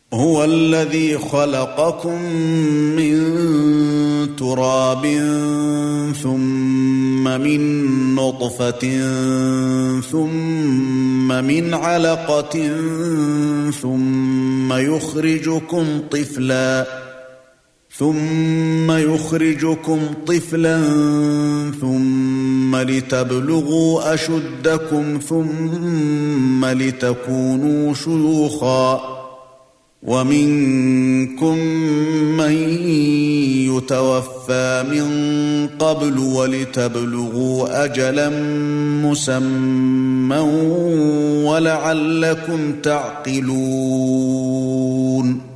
هو الذي خلقكم من تراب ثم من نطفة ثم من علقة ثم يخرجكم طفلا ثم لتبلغوا أشدكم ثم لتكونوا شيوخا ومنكم من يتوفى من قبل ولتبلغوا أجلا مسمى ولعلكم تعقلون